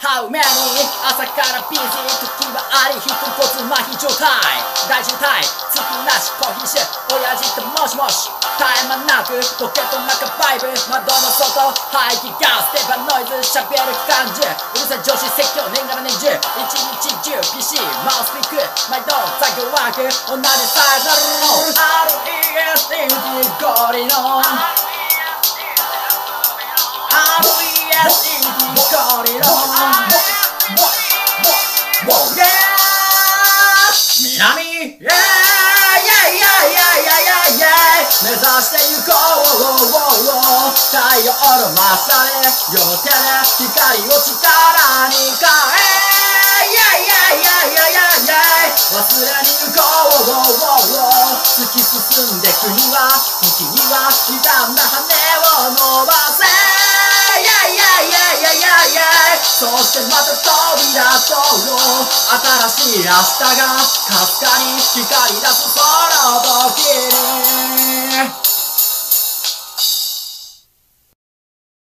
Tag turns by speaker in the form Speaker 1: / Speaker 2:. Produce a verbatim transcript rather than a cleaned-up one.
Speaker 1: How many 朝からビジー時はあり一人ぽつ麻痺状態大渋滞月なしコーヒーシ親父ってもしもし絶え間なくポケットの中バイブ窓の外排気ガス電波ノイズ喋る感じうるさい上司説教年がら年中一日中 ピーシー マウスピック毎度作業ワーク同じサイズの アールイーエス インディゴリの アールイーエス インディゴリの南目指してゆこう太陽の真下で両手で光を力に変え忘れに行こう突き進んでくには時には刻んだ羽を伸ばせそしてまた飛び出そう新しい明日がかすかに光り出すその時に